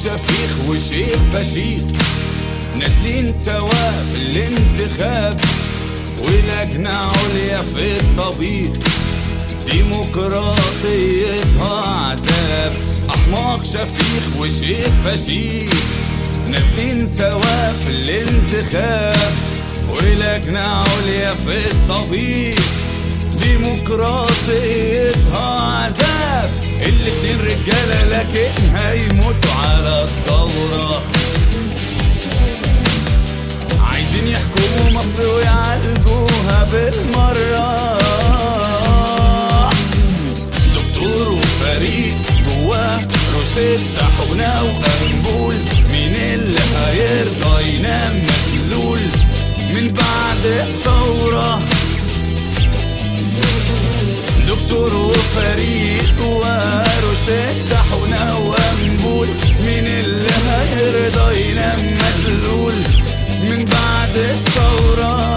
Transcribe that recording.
شفيخ وشيخ بشير نازلين سوا في الانتخاب، ولجنة عليا في الطبيخ ديمقراطيتها عذاب. أحمق شفيخ وشيخ بشير نازلين سوا في الانتخاب، ولجنة عليا في الطبيخ ديمقراطيتها عذاب. الاتنين رجالة لكن هيموتوا على الثورة، عايزين يحكموا مصر ويعالجوها بالمرة. دكتور وفريق جواه روشتة حقنة وأنبول، مين اللي هيرضى ينام مسلول من بعد الثورة؟ دكتور وفريق جواه روشتة حقنة وأنبول، مين اللي هيرضى ينام مسلول من بعد الثورة؟